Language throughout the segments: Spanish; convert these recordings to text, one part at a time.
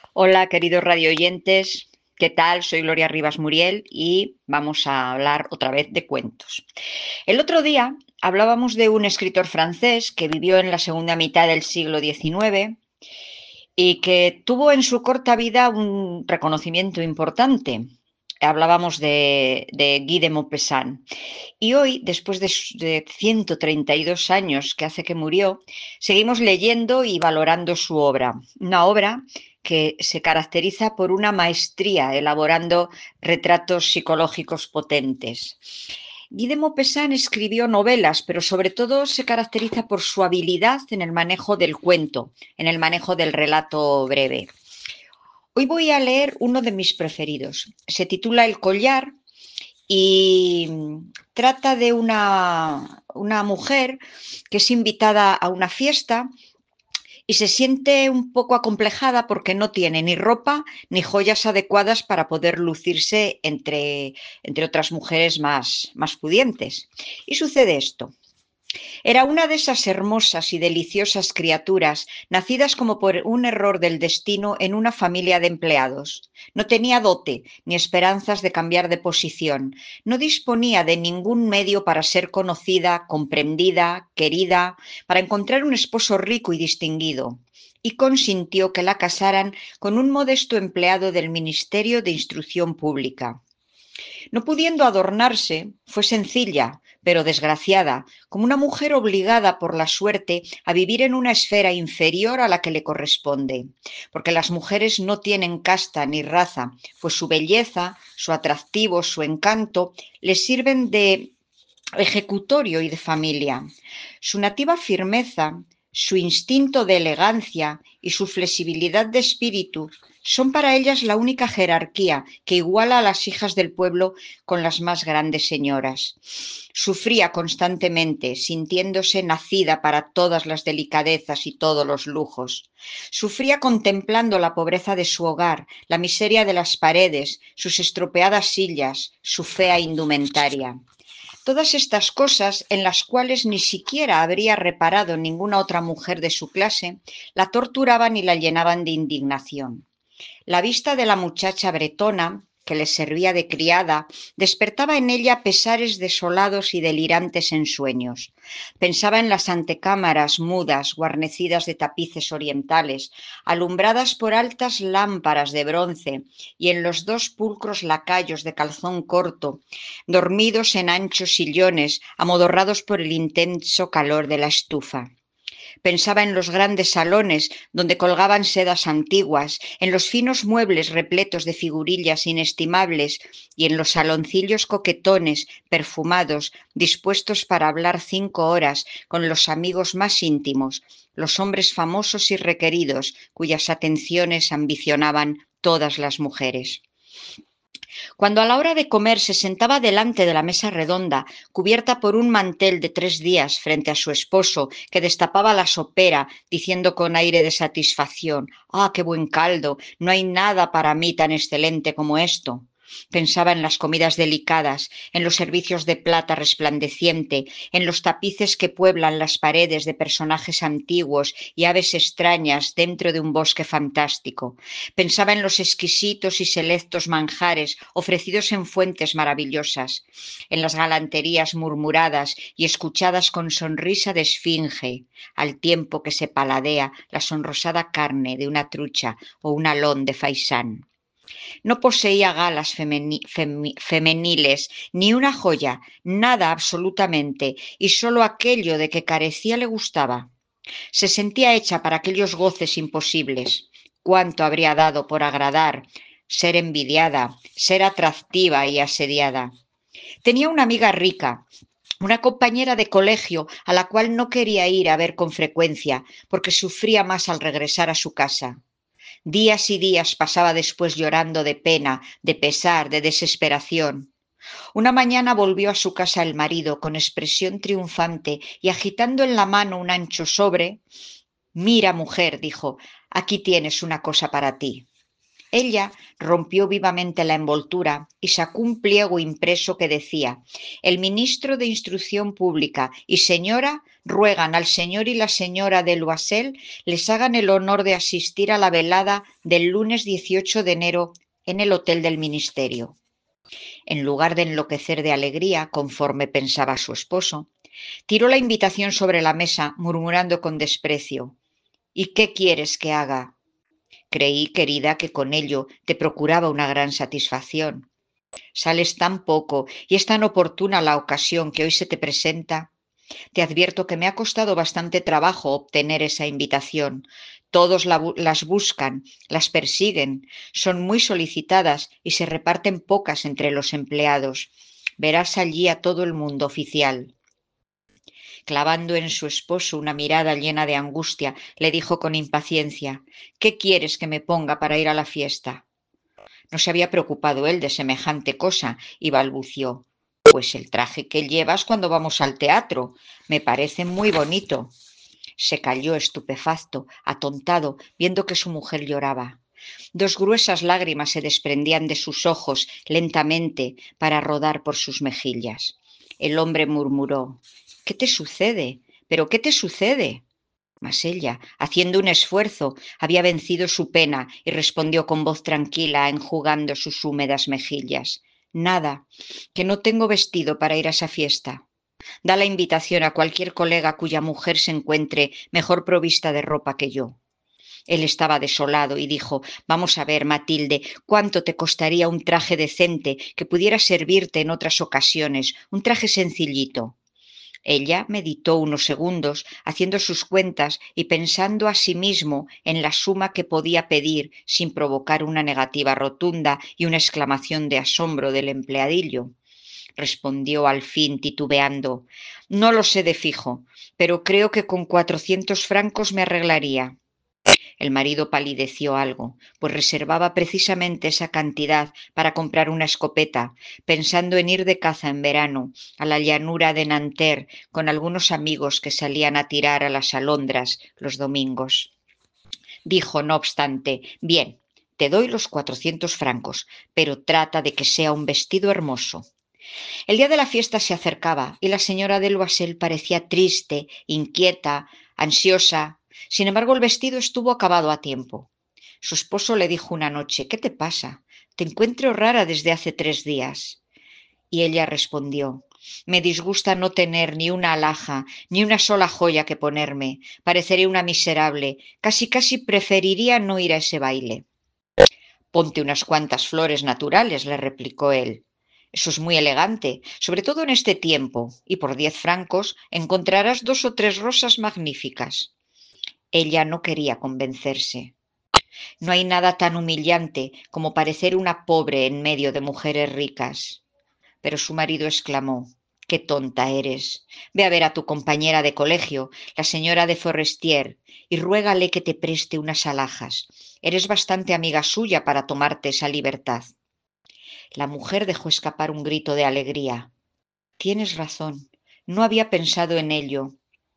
Hola, queridos radioyentes. ¿Qué tal? Soy Gloria Rivas Muriel y vamos a hablar otra vez de cuentos. El otro día hablábamos de un escritor francés que vivió en la segunda mitad del siglo XIX y que tuvo en su corta vida un reconocimiento importante. Hablábamos de Guy de Maupassant. Y hoy, después de 132 años que hace que murió, seguimos leyendo y valorando su obra. Una obra que se caracteriza por una maestría elaborando retratos psicológicos potentes. Guy de Maupassant escribió novelas, pero sobre todo se caracteriza por su habilidad en el manejo del cuento, en el manejo del relato breve. Hoy voy a leer uno de mis preferidos. Se titula El collar y trata de una mujer que es invitada a una fiesta y se siente un poco acomplejada porque no tiene ni ropa ni joyas adecuadas para poder lucirse entre otras mujeres más pudientes. Y sucede esto. Era una de esas hermosas y deliciosas criaturas, nacidas como por un error del destino en una familia de empleados. No tenía dote ni esperanzas de cambiar de posición. No disponía de ningún medio para ser conocida, comprendida, querida, para encontrar un esposo rico y distinguido. Y consintió que la casaran con un modesto empleado del Ministerio de Instrucción Pública. No pudiendo adornarse, fue sencilla, pero desgraciada, como una mujer obligada por la suerte a vivir en una esfera inferior a la que le corresponde, porque las mujeres no tienen casta ni raza, pues su belleza, su atractivo, su encanto les sirven de ejecutorio y de familia. Su nativa firmeza, su instinto de elegancia y su flexibilidad de espíritu son para ellas la única jerarquía que iguala a las hijas del pueblo con las más grandes señoras. Sufría constantemente, sintiéndose nacida para todas las delicadezas y todos los lujos. Sufría contemplando la pobreza de su hogar, la miseria de las paredes, sus estropeadas sillas, su fea indumentaria. Todas estas cosas, en las cuales ni siquiera habría reparado ninguna otra mujer de su clase, la torturaban y la llenaban de indignación. La vista de la muchacha bretona, que le servía de criada, despertaba en ella pesares desolados y delirantes ensueños. Pensaba en las antecámaras mudas, guarnecidas de tapices orientales, alumbradas por altas lámparas de bronce, y en los dos pulcros lacayos de calzón corto, dormidos en anchos sillones, amodorrados por el intenso calor de la estufa. Pensaba en los grandes salones donde colgaban sedas antiguas, en los finos muebles repletos de figurillas inestimables y en los saloncillos coquetones, perfumados, dispuestos para hablar 5 horas con los amigos más íntimos, los hombres famosos y requeridos, cuyas atenciones ambicionaban todas las mujeres. Cuando a la hora de comer se sentaba delante de la mesa redonda, cubierta por un mantel de 3 días frente a su esposo, que destapaba la sopera, diciendo con aire de satisfacción: «¡Ah, qué buen caldo! No hay nada para mí tan excelente como esto». Pensaba en las comidas delicadas, en los servicios de plata resplandeciente, en los tapices que pueblan las paredes de personajes antiguos y aves extrañas dentro de un bosque fantástico. Pensaba en los exquisitos y selectos manjares ofrecidos en fuentes maravillosas, en las galanterías murmuradas y escuchadas con sonrisa de esfinge, al tiempo que se paladea la sonrosada carne de una trucha o un alón de faisán. No poseía galas femeniles, ni una joya, nada absolutamente, y sólo aquello de que carecía le gustaba. Se sentía hecha para aquellos goces imposibles. Cuánto habría dado por agradar, ser envidiada, ser atractiva y asediada. Tenía una amiga rica, una compañera de colegio a la cual no quería ir a ver con frecuencia, porque sufría más al regresar a su casa. Días y días pasaba después llorando de pena, de pesar, de desesperación. Una mañana volvió a su casa el marido con expresión triunfante y agitando en la mano un ancho sobre. «Mira, mujer», dijo, «aquí tienes una cosa para ti». Ella rompió vivamente la envoltura y sacó un pliego impreso que decía: «El ministro de Instrucción Pública y señora ruegan al señor y la señora de Loisel les hagan el honor de asistir a la velada del lunes 18 de enero en el Hotel del Ministerio. En lugar de enloquecer de alegría, conforme pensaba su esposo, tiró la invitación sobre la mesa, murmurando con desprecio: ¿Y qué quieres que haga? Creí, querida, que con ello te procuraba una gran satisfacción. Sales tan poco y es tan oportuna la ocasión que hoy se te presenta. Te advierto que me ha costado bastante trabajo obtener esa invitación. Todos las buscan, las persiguen, son muy solicitadas y se reparten pocas entre los empleados. Verás allí a todo el mundo oficial. Clavando en su esposo una mirada llena de angustia, le dijo con impaciencia: ¿Qué quieres que me ponga para ir a la fiesta? No se había preocupado él de semejante cosa y balbució: Pues el traje que llevas cuando vamos al teatro. Me parece muy bonito. Se calló estupefacto, atontado, viendo que su mujer lloraba. Dos gruesas lágrimas se desprendían de sus ojos lentamente para rodar por sus mejillas. El hombre murmuró: ¿Qué te sucede? ¿Pero qué te sucede? Mas ella, haciendo un esfuerzo, había vencido su pena y respondió con voz tranquila, enjugando sus húmedas mejillas: Nada, que no tengo vestido para ir a esa fiesta. Da la invitación a cualquier colega cuya mujer se encuentre mejor provista de ropa que yo. Él estaba desolado y dijo: Vamos a ver, Matilde, ¿cuánto te costaría un traje decente que pudiera servirte en otras ocasiones? Un traje sencillito. Ella meditó unos segundos, haciendo sus cuentas y pensando asimismo en la suma que podía pedir sin provocar una negativa rotunda y una exclamación de asombro del empleadillo. Respondió al fin titubeando: No lo sé de fijo, pero creo que con 400 francos me arreglaría. El marido palideció algo, pues reservaba precisamente esa cantidad para comprar una escopeta, pensando en ir de caza en verano a la llanura de Nanterre con algunos amigos que salían a tirar a las alondras los domingos. Dijo, no obstante: Bien, te doy los 400 francos, pero trata de que sea un vestido hermoso. El día de la fiesta se acercaba y la señora de Loisel parecía triste, inquieta, ansiosa. Sin embargo, el vestido estuvo acabado a tiempo. Su esposo le dijo una noche: ¿Qué te pasa? Te encuentro rara desde hace 3 días. Y ella respondió: Me disgusta no tener ni una alhaja, ni una sola joya que ponerme. Pareceré una miserable. Casi casi preferiría no ir a ese baile. Ponte unas cuantas flores naturales, le replicó él. Eso es muy elegante, sobre todo en este tiempo, y por 10 francos encontrarás 2 o 3 rosas magníficas. Ella no quería convencerse. No hay nada tan humillante como parecer una pobre en medio de mujeres ricas. Pero su marido exclamó: Qué tonta eres. Ve a ver a tu compañera de colegio, la señora de Forestier, y ruégale que te preste unas alhajas. Eres bastante amiga suya para tomarte esa libertad. La mujer dejó escapar un grito de alegría. Tienes razón. No había pensado en ello.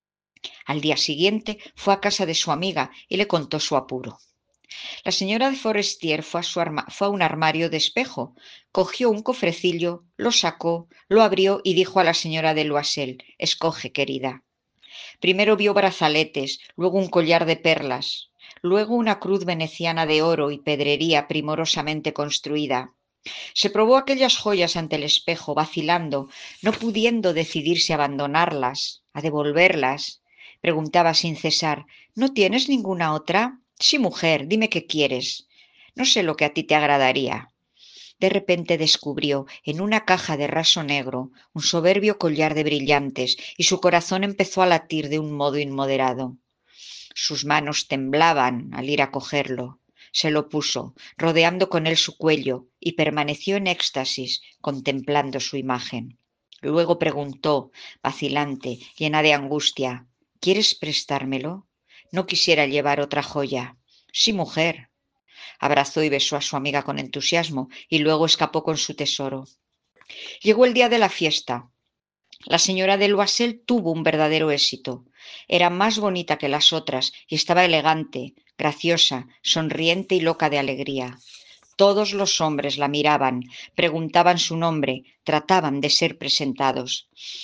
Al día siguiente fue a casa de su amiga y le contó su apuro. La señora de Forestier fue a un armario de espejo, cogió un cofrecillo, lo sacó, lo abrió y dijo a la señora de Loisel: Escoge, querida. Primero vio brazaletes, luego un collar de perlas, luego una cruz veneciana de oro y pedrería primorosamente construida. Se probó aquellas joyas ante el espejo, vacilando, no pudiendo decidirse a abandonarlas, a devolverlas. Preguntaba sin cesar: ¿No tienes ninguna otra? Sí, mujer, dime qué quieres. No sé lo que a ti te agradaría. De repente descubrió en una caja de raso negro un soberbio collar de brillantes y su corazón empezó a latir de un modo inmoderado. Sus manos temblaban al ir a cogerlo. Se lo puso, rodeando con él su cuello, y permaneció en éxtasis, contemplando su imagen. Luego preguntó, vacilante, llena de angustia: ¿Quieres prestármelo? No quisiera llevar otra joya. Sí, mujer. Abrazó y besó a su amiga con entusiasmo, y luego escapó con su tesoro. Llegó el día de la fiesta. La señora de Loisel tuvo un verdadero éxito. Era más bonita que las otras y estaba elegante, graciosa, sonriente y loca de alegría. Todos los hombres la miraban, preguntaban su nombre, trataban de ser presentados.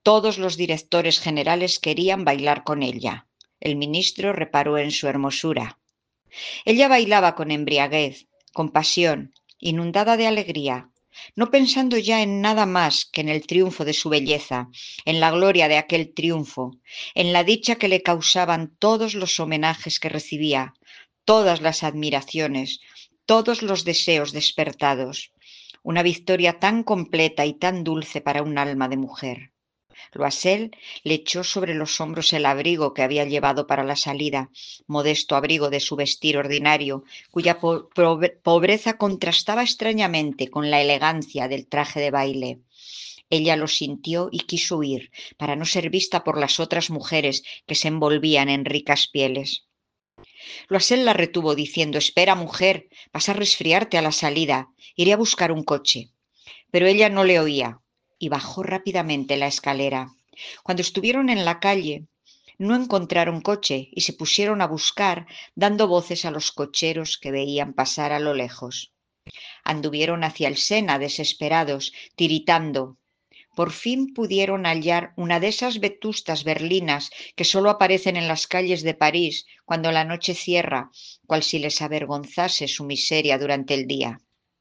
Todos los directores generales querían bailar con ella. El ministro reparó en su hermosura. Ella bailaba con embriaguez, con pasión, inundada de alegría, no pensando ya en nada más que en el triunfo de su belleza, en la gloria de aquel triunfo, en la dicha que le causaban todos los homenajes que recibía, todas las admiraciones, todos los deseos despertados. Una victoria tan completa y tan dulce para un alma de mujer. Loisel le echó sobre los hombros el abrigo que había llevado para la salida, modesto abrigo de su vestir ordinario, cuya pobreza contrastaba extrañamente con la elegancia del traje de baile. Ella lo sintió y quiso huir, para no ser vista por las otras mujeres que se envolvían en ricas pieles. Loisel la retuvo diciendo: «Espera, mujer, vas a resfriarte a la salida. Iré a buscar un coche». Pero ella no le oía y bajó rápidamente la escalera. Cuando estuvieron en la calle, no encontraron coche y se pusieron a buscar, dando voces a los cocheros que veían pasar a lo lejos. Anduvieron hacia el Sena desesperados, tiritando. Por fin pudieron hallar una de esas vetustas berlinas que solo aparecen en las calles de París cuando la noche cierra, cual si les avergonzase su miseria durante el día.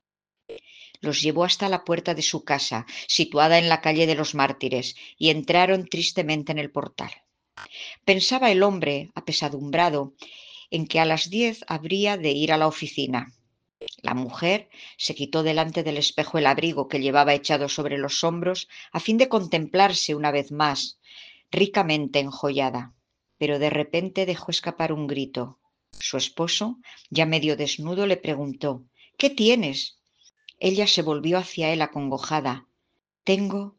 Los llevó hasta la puerta de su casa, situada en la calle de los Mártires, y entraron tristemente en el portal. Pensaba el hombre, apesadumbrado, en que a las 10 habría de ir a la oficina. La mujer se quitó delante del espejo el abrigo que llevaba echado sobre los hombros a fin de contemplarse una vez más, ricamente enjollada. Pero de repente dejó escapar un grito. Su esposo, ya medio desnudo, le preguntó: «¿Qué tienes?». Ella se volvió hacia él acongojada. Tengo,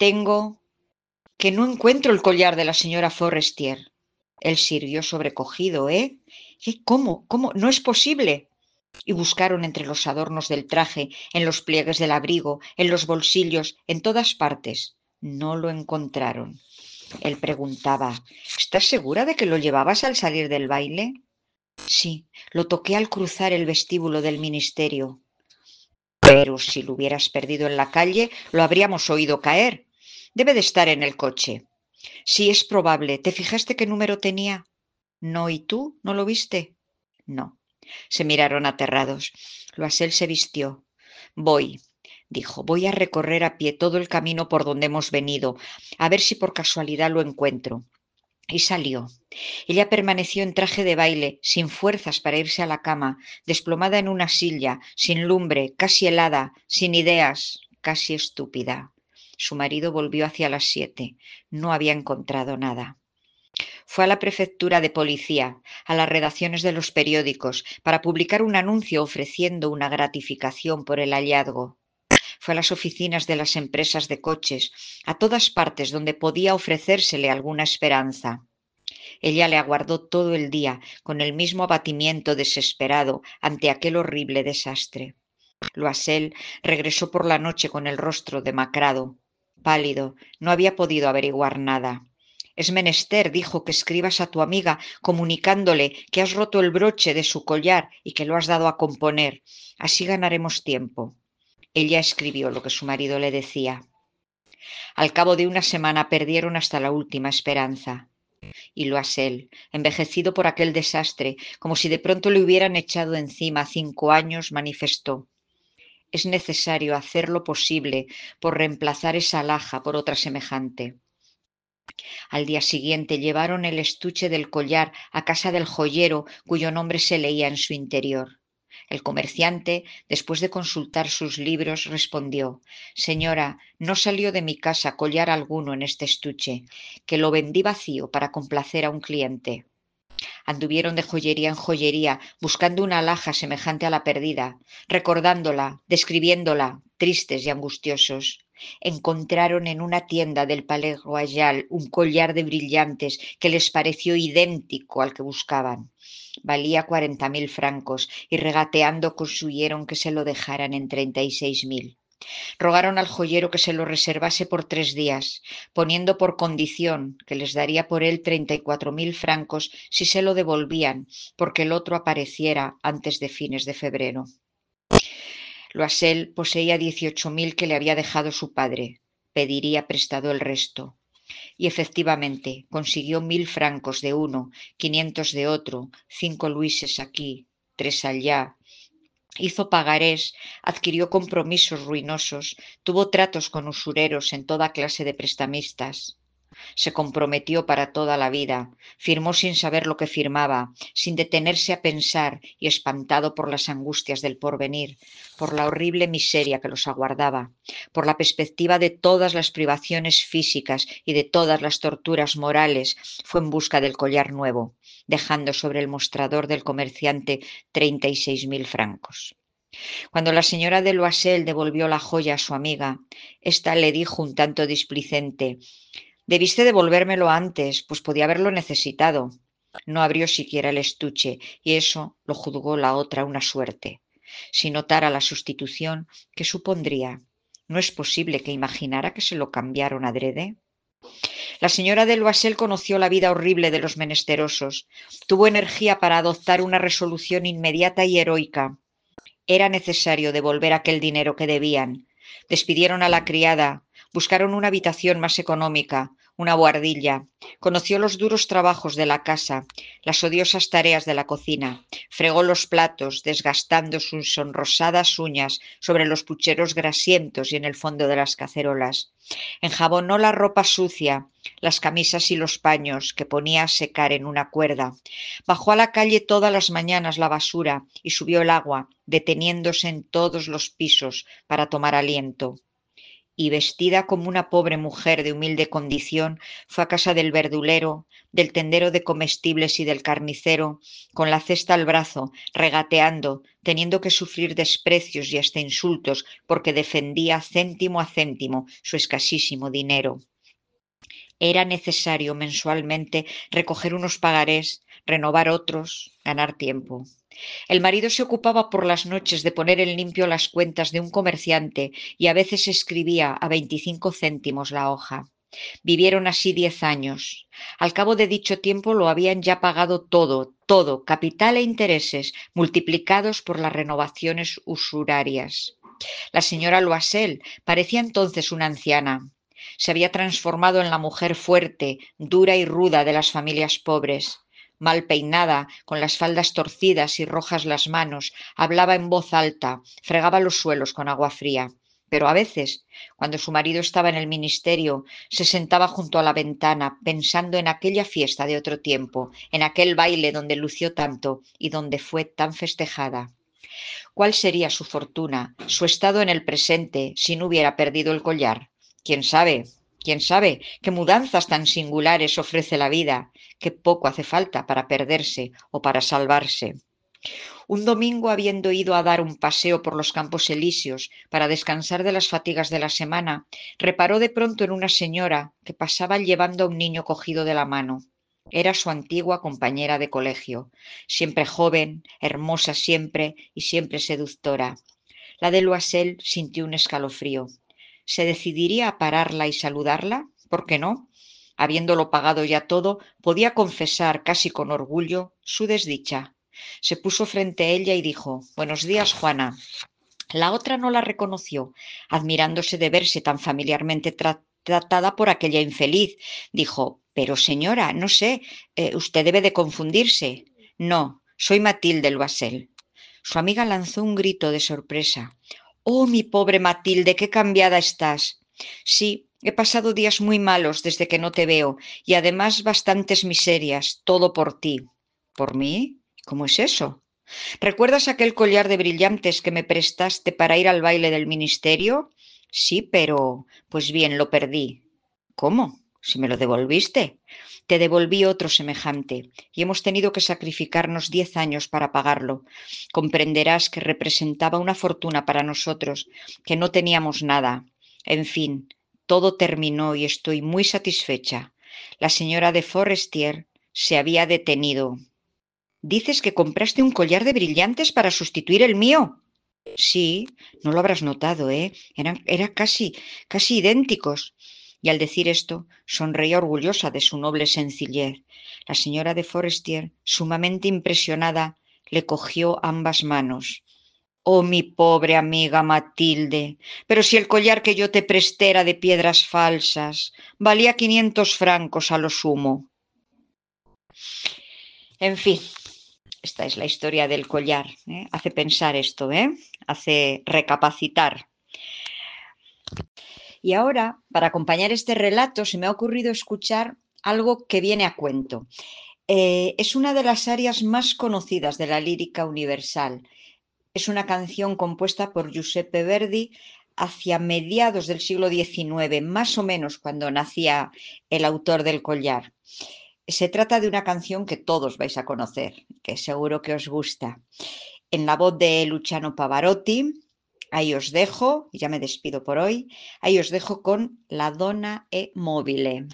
que no encuentro el collar de la señora Forestier». Él sirvió sobrecogido. ¿Qué? ¿Cómo? ¿Cómo? No es posible. Y buscaron entre los adornos del traje, en los pliegues del abrigo, en los bolsillos, en todas partes. No lo encontraron. Él preguntaba: «¿Estás segura de que lo llevabas al salir del baile?» «Sí, lo toqué al cruzar el vestíbulo del ministerio». «Pero si lo hubieras perdido en la calle, lo habríamos oído caer. Debe de estar en el coche». «Sí, es probable. ¿Te fijaste qué número tenía?» «No, ¿y tú? ¿No lo viste?» «No». Se miraron aterrados. Loisel se vistió. «Voy», dijo, «voy a recorrer a pie todo el camino por donde hemos venido, a ver si por casualidad lo encuentro». Y salió. Ella permaneció en traje de baile, sin fuerzas para irse a la cama, desplomada en una silla, sin lumbre, casi helada, sin ideas, casi estúpida. Su marido volvió hacia las 7. No había encontrado nada. Fue a la prefectura de policía, a las redacciones de los periódicos, para publicar un anuncio ofreciendo una gratificación por el hallazgo. Fue a las oficinas de las empresas de coches, a todas partes donde podía ofrecérsele alguna esperanza. Ella le aguardó todo el día, con el mismo abatimiento desesperado ante aquel horrible desastre. Loisel regresó por la noche con el rostro demacrado, pálido. No había podido averiguar nada. «Es menester», dijo, «que escribas a tu amiga comunicándole que has roto el broche de su collar y que lo has dado a componer. Así ganaremos tiempo». Ella escribió lo que su marido le decía. Al cabo de una semana perdieron hasta la última esperanza. Y Loisel, envejecido por aquel desastre, como si de pronto le hubieran echado encima 5 años, manifestó: «Es necesario hacer lo posible por reemplazar esa alhaja por otra semejante». Al día siguiente llevaron el estuche del collar a casa del joyero cuyo nombre se leía en su interior. El comerciante, después de consultar sus libros, respondió: «Señora, no salió de mi casa collar alguno en este estuche, que lo vendí vacío para complacer a un cliente». Anduvieron de joyería en joyería, buscando una alhaja semejante a la perdida, recordándola, describiéndola, tristes y angustiosos. Encontraron en una tienda del Palais Royal un collar de brillantes que les pareció idéntico al que buscaban. Valía 40.000 francos y regateando consiguieron que se lo dejaran en 36.000. Rogaron al joyero que se lo reservase por 3 días, poniendo por condición que les daría por él 34.000 francos si se lo devolvían, porque el otro apareciera antes de fines de febrero. Loisel poseía 18.000 que le había dejado su padre. Pediría prestado el resto. Y efectivamente consiguió 1000 francos de uno, 500 de otro, 5 luises aquí, 3 allá. Hizo pagarés, adquirió compromisos ruinosos, tuvo tratos con usureros en toda clase de prestamistas. Se comprometió para toda la vida, firmó sin saber lo que firmaba, sin detenerse a pensar y espantado por las angustias del porvenir, por la horrible miseria que los aguardaba, por la perspectiva de todas las privaciones físicas y de todas las torturas morales, fue en busca del collar nuevo, dejando sobre el mostrador del comerciante 36.000 francos. Cuando la señora de Loisel devolvió la joya a su amiga, ésta le dijo un tanto displicente: «Debiste devolvérmelo antes, pues podía haberlo necesitado». No abrió siquiera el estuche, y eso lo juzgó la otra una suerte. Si notara la sustitución, ¿qué supondría? ¿No es posible que imaginara que se lo cambiaron adrede? La señora de Loisel conoció la vida horrible de los menesterosos. Tuvo energía para adoptar una resolución inmediata y heroica. Era necesario devolver aquel dinero que debían. Despidieron a la criada, buscaron una habitación más económica, una buhardilla. Conoció los duros trabajos de la casa, las odiosas tareas de la cocina. Fregó los platos, desgastando sus sonrosadas uñas sobre los pucheros grasientos y en el fondo de las cacerolas. Enjabonó la ropa sucia, las camisas y los paños que ponía a secar en una cuerda. Bajó a la calle todas las mañanas la basura y subió el agua, deteniéndose en todos los pisos para tomar aliento. Y vestida como una pobre mujer de humilde condición, fue a casa del verdulero, del tendero de comestibles y del carnicero, con la cesta al brazo, regateando, teniendo que sufrir desprecios y hasta insultos porque defendía céntimo a céntimo su escasísimo dinero. Era necesario mensualmente recoger unos pagarés, renovar otros, ganar tiempo. El marido se ocupaba por las noches de poner en limpio las cuentas de un comerciante y a veces escribía a 25 céntimos la hoja. Vivieron así 10 años. Al cabo de dicho tiempo lo habían ya pagado todo, todo, capital e intereses, multiplicados por las renovaciones usurarias. La señora Loisel parecía entonces una anciana. Se había transformado en la mujer fuerte, dura y ruda de las familias pobres. Mal peinada, con las faldas torcidas y rojas las manos, hablaba en voz alta, fregaba los suelos con agua fría. Pero a veces, cuando su marido estaba en el ministerio, se sentaba junto a la ventana, pensando en aquella fiesta de otro tiempo, en aquel baile donde lució tanto y donde fue tan festejada. ¿Cuál sería su fortuna, su estado en el presente, si no hubiera perdido el collar? ¿Quién sabe? ¿Quién sabe qué mudanzas tan singulares ofrece la vida, qué poco hace falta para perderse o para salvarse? Un domingo, habiendo ido a dar un paseo por los Campos Elíseos para descansar de las fatigas de la semana, reparó de pronto en una señora que pasaba llevando a un niño cogido de la mano. Era su antigua compañera de colegio, siempre joven, hermosa siempre y siempre seductora. La de Loisel sintió un escalofrío. ¿Se decidiría a pararla y saludarla? ¿Por qué no? Habiéndolo pagado ya todo, podía confesar casi con orgullo su desdicha. Se puso frente a ella y dijo: «Buenos días, Juana». La otra no la reconoció, admirándose de verse tan familiarmente tratada por aquella infeliz. Dijo: «Pero señora, no sé, usted debe de confundirse». «No, soy Matilde Loisel». Su amiga lanzó un grito de sorpresa. «Oh, mi pobre Matilde, qué cambiada estás». «Sí, he pasado días muy malos desde que no te veo, y además bastantes miserias, todo por ti». «¿Por mí? ¿Cómo es eso?» «¿Recuerdas aquel collar de brillantes que me prestaste para ir al baile del ministerio?» «Sí, pero... Pues bien, lo perdí». «¿Cómo? Si me lo devolviste». «Te devolví otro semejante, y hemos tenido que sacrificarnos 10 años para pagarlo. Comprenderás que representaba una fortuna para nosotros, que no teníamos nada. En fin, todo terminó y estoy muy satisfecha». La señora de Forestier se había detenido. «¿Dices que compraste un collar de brillantes para sustituir el mío?» «Sí, no lo habrás notado, ¿eh? Eran casi idénticos». Y al decir esto, sonreía orgullosa de su noble sencillez. La señora de Forestier, sumamente impresionada, le cogió ambas manos. Oh, mi pobre amiga Matilde, pero si el collar que yo te presté era de piedras falsas, valía 500 francos a lo sumo. En fin, esta es la historia del collar, ¿eh? Hace pensar esto, ¿eh? Hace recapacitar. Y ahora, para acompañar este relato, se me ha ocurrido escuchar algo que viene a cuento. Es una de las arias más conocidas de la lírica universal. Es una canción compuesta por Giuseppe Verdi hacia mediados del siglo XIX, más o menos cuando nacía el autor del collar. Se trata de una canción que todos vais a conocer, que seguro que os gusta. En la voz de Luciano Pavarotti, ahí os dejo, y ya me despido por hoy, ahí os dejo con La Donna è Mobile.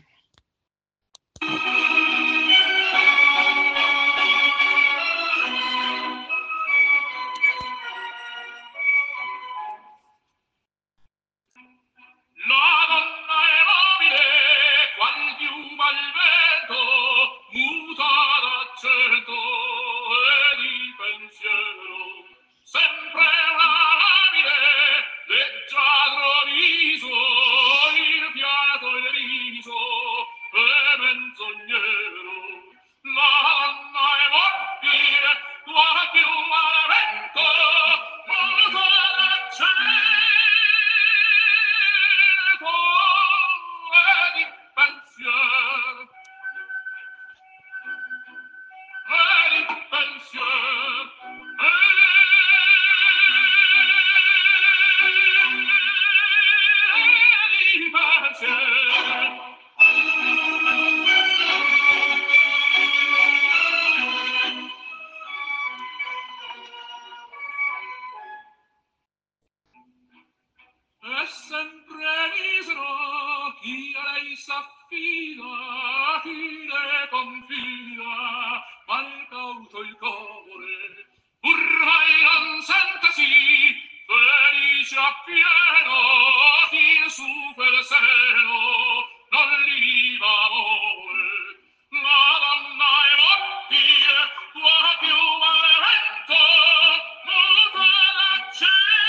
La donna è mobile, qual piuma al vento, muta d'accento e di pensiero. Sempre una labile, leggiadro viso, il fiato e il riso, e menzognero. La donna è mobile, qual piuma al vento, muta d'accento. È sempre misero chi a lei s'affida, chi le confida, mal cauto il core, pur mai non sentesi felice appieno, chi su quel seno non li viva amore. La donna è mobile, tua più al vento, muta l'accento.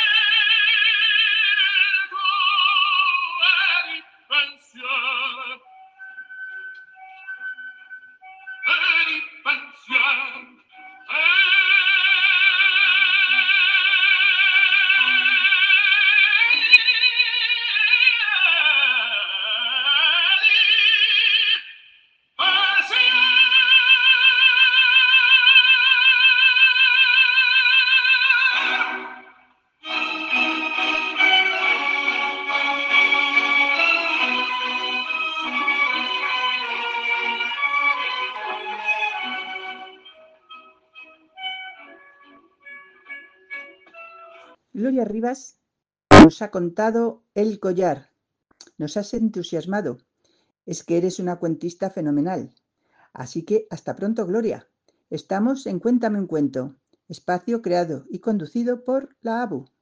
Gloria Rivas nos ha contado El collar. Nos has entusiasmado. Es que eres una cuentista fenomenal. Así que hasta pronto, Gloria. Estamos en Cuéntame un cuento, espacio creado y conducido por la ABU.